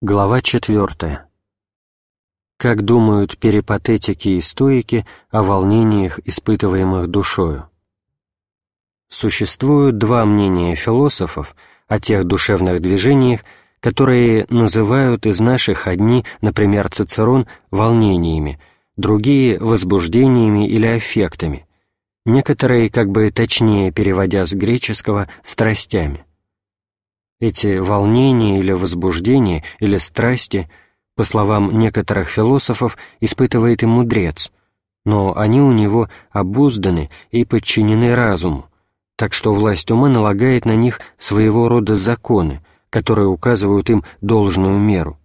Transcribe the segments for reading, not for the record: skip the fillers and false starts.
Глава 4. Как думают перипатетики и стоики о волнениях, испытываемых душою? Существуют два мнения философов о тех душевных движениях, которые называют из наших одни, например, Цицерон, волнениями, другие — возбуждениями или аффектами, некоторые, как бы точнее переводя с греческого, страстями. Эти волнения или возбуждения или страсти, по словам некоторых философов, испытывает и мудрец, но они у него обузданы и подчинены разуму, так что власть ума налагает на них своего рода законы, которые указывают им должную меру.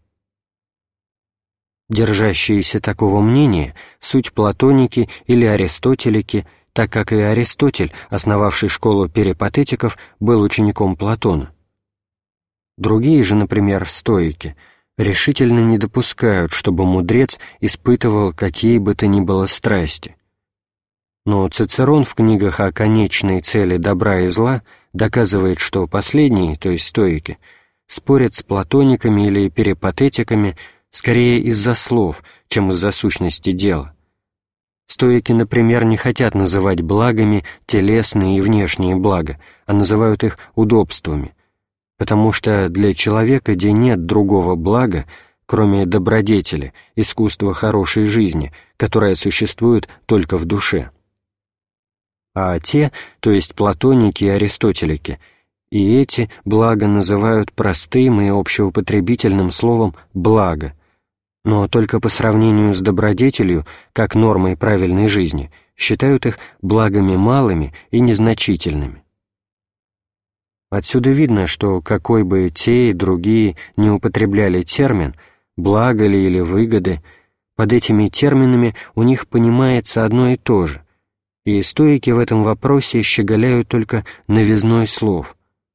Держащиеся такого мнения суть платоники или аристотелики, так как и Аристотель, основавший школу перипатетиков, был учеником Платона. Другие же, например, стоики, решительно не допускают, чтобы мудрец испытывал какие бы то ни было страсти. Но Цицерон в книгах о конечной цели добра и зла доказывает, что последние, то есть стоики, спорят с платониками или перипатетиками скорее из-за слов, чем из-за сущности дела. Стоики, например, не хотят называть благами телесные и внешние блага, а называют их удобствами, потому что для человека, где нет другого блага, кроме добродетели, искусства хорошей жизни, которое существует только в душе. А те, то есть платоники и аристотелики, и эти блага называют простым и общеупотребительным словом «благо», но только по сравнению с добродетелью, как нормой правильной жизни, считают их благами малыми и незначительными. Отсюда видно, что какой бы те и другие не употребляли термин, благо ли или выгоды, под этими терминами у них понимается одно и то же, и стоики в этом вопросе щеголяют только новизной слов.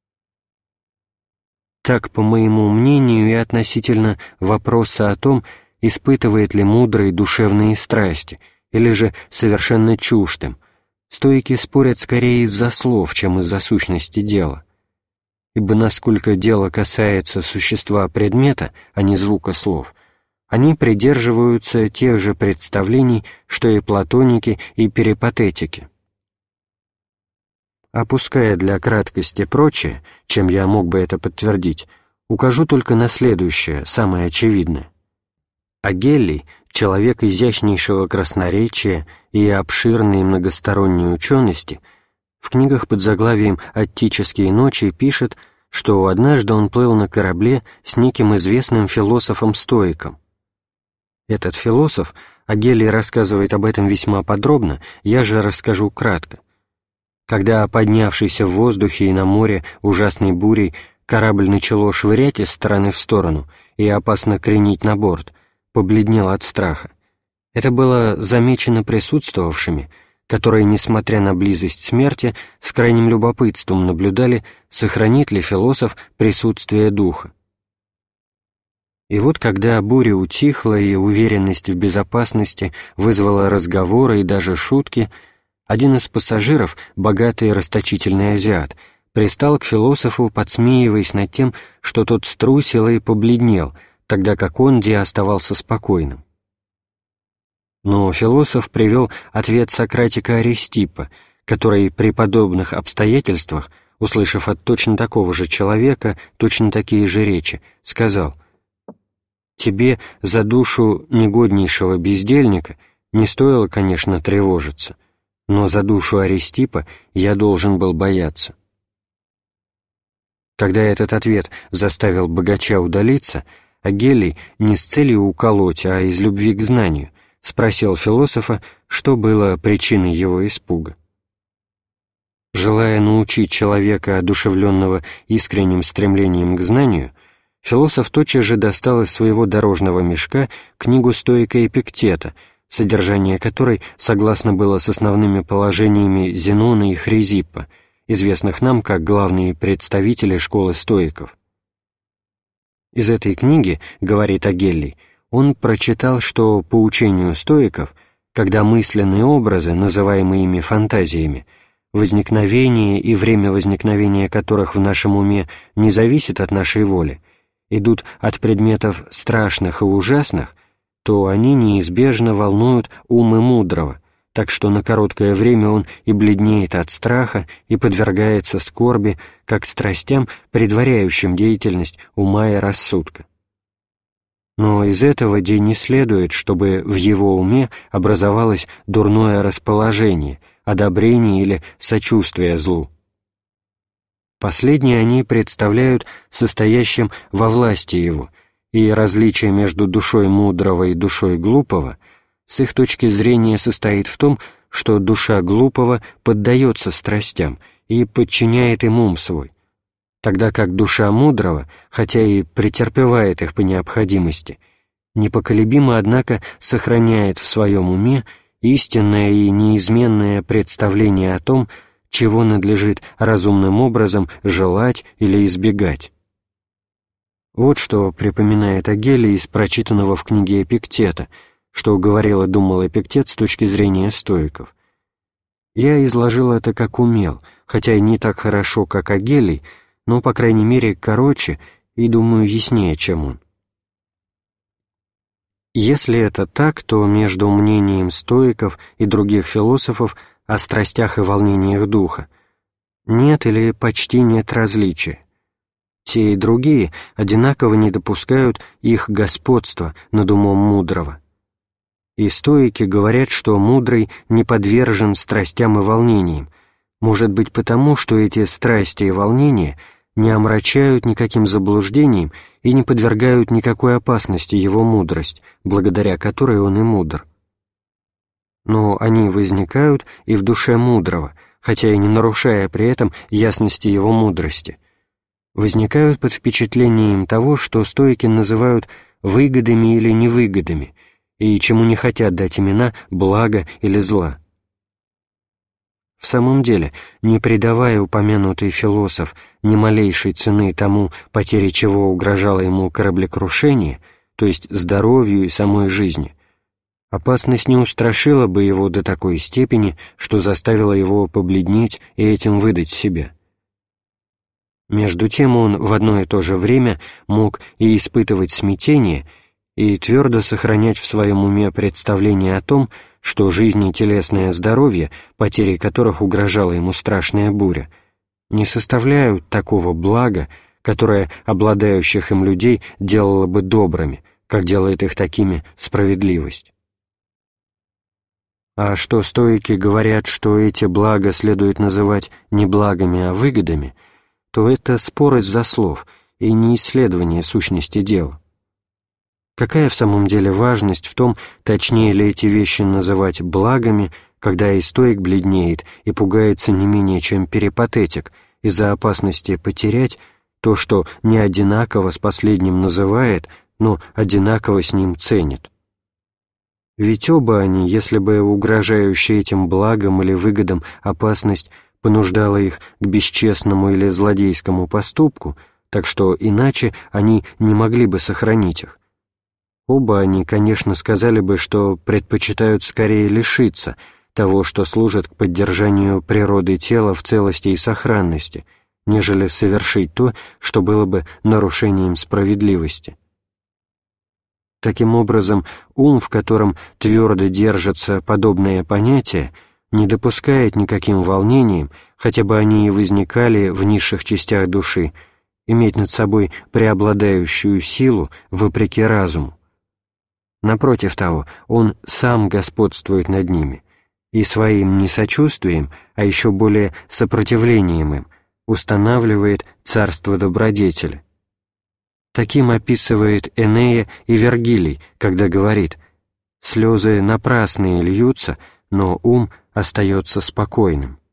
Так, по моему мнению, и относительно вопроса о том, испытывает ли мудрый душевные страсти, или же совершенно чуждым, стоики спорят скорее из-за слов, чем из-за сущности дела. Ибо насколько дело касается существа предмета, а не звука слов, они придерживаются тех же представлений, что и платоники и перипатетики. Опуская для краткости прочее, чем я мог бы это подтвердить, укажу только на следующее, самое очевидное. Агеллий, человек изящнейшего красноречия и обширной многосторонней учености, в книгах под заглавием «Аттические ночи» пишет, что однажды он плыл на корабле с неким известным философом-стоиком. Этот философ, Агеллий рассказывает об этом весьма подробно, я же расскажу кратко. Когда, поднявшийся в воздухе и на море ужасной бурей, корабль начало швырять из стороны в сторону и опасно кренить на борт, побледнел от страха. Это было замечено присутствовавшими, которые, несмотря на близость смерти, с крайним любопытством наблюдали, сохранит ли философ присутствие духа. И вот когда буря утихла и уверенность в безопасности вызвала разговоры и даже шутки, один из пассажиров, богатый и расточительный азиат, пристал к философу, подсмеиваясь над тем, что тот струсил и побледнел, тогда как он где оставался спокойным. Но философ привел ответ сократика Аристиппа, который при подобных обстоятельствах, услышав от точно такого же человека точно такие же речи, сказал: «Тебе за душу негоднейшего бездельника не стоило, конечно, тревожиться, но за душу Аристиппа я должен был бояться». Когда этот ответ заставил богача удалиться, Агеллий не с целью уколоть, а из любви к знанию, спросил философа, что было причиной его испуга. Желая научить человека, одушевленного искренним стремлением к знанию, философ тотчас же достал из своего дорожного мешка книгу стоика Эпиктета, содержание которой согласно было с основными положениями Зенона и Хризиппа, известных нам как главные представители школы стоиков. Из этой книги, говорит Агеллий, он прочитал, что по учению стоиков, когда мысленные образы, называемые ими фантазиями, возникновение и время возникновения которых в нашем уме не зависит от нашей воли, идут от предметов страшных и ужасных, то они неизбежно волнуют ум и мудрого, так что на короткое время он и бледнеет от страха, и подвергается скорби, как страстям, предваряющим деятельность ума и рассудка. Но из этого не следует, чтобы в его уме образовалось дурное расположение, одобрение или сочувствие злу. Последние они представляют состоящим во власти его, и различие между душой мудрого и душой глупого с их точки зрения состоит в том, что душа глупого поддается страстям и подчиняет им ум свой, тогда как душа мудрого, хотя и претерпевает их по необходимости, непоколебимо, однако, сохраняет в своем уме истинное и неизменное представление о том, чего надлежит разумным образом желать или избегать. Вот что припоминает Агелий из прочитанного в книге Эпиктета, что говорил и думал Эпиктет с точки зрения стоиков. Я изложил это как умел, хотя и не так хорошо, как Агелий, но, по крайней мере, короче и, думаю, яснее, чем он. Если это так, то между мнением стоиков и других философов о страстях и волнениях духа нет или почти нет различия. Те и другие одинаково не допускают их господства над умом мудрого. И стоики говорят, что мудрый не подвержен страстям и волнениям, может быть потому, что эти страсти и волнения не омрачают никаким заблуждением и не подвергают никакой опасности его мудрость, благодаря которой он и мудр. Но они возникают и в душе мудрого, хотя и не нарушая при этом ясности его мудрости, возникают под впечатлением того, что стоики называют выгодами или невыгодами, и чему не хотят дать имена блага или зла. В самом деле, не придавая упомянутый философ ни малейшей цены тому, потере чего угрожало ему кораблекрушение, то есть здоровью и самой жизни, опасность не устрашила бы его до такой степени, что заставила его побледнеть и этим выдать себя. Между тем он в одно и то же время мог и испытывать смятение, и твердо сохранять в своем уме представление о том, что жизнь и телесное здоровье, потерей которых угрожала ему страшная буря, не составляют такого блага, которое обладающих им людей делало бы добрыми, как делает их такими справедливость. А что стоики говорят, что эти блага следует называть не благами, а выгодами, то это спор из-за слов и не исследование сущности дела. Какая в самом деле важность в том, точнее ли эти вещи называть благами, когда и стоик бледнеет и пугается не менее, чем перипатетик, из-за опасности потерять то, что не одинаково с последним называет, но одинаково с ним ценит. Ведь оба они, если бы угрожающая этим благам или выгодам опасность понуждала их к бесчестному или злодейскому поступку, так что иначе они не могли бы сохранить их, оба они, конечно, сказали бы, что предпочитают скорее лишиться того, что служит к поддержанию природы тела в целости и сохранности, нежели совершить то, что было бы нарушением справедливости. Таким образом, ум, в котором твердо держатся подобные понятия, не допускает никаким волнениям, хотя бы они и возникали в низших частях души, иметь над собой преобладающую силу вопреки разуму. Напротив того, он сам господствует над ними, и своим не сочувствием, а еще более сопротивлением им, устанавливает царство добродетели. Таким описывает Энея и Вергилий, когда говорит: «Слезы напрасные льются, но ум остается спокойным».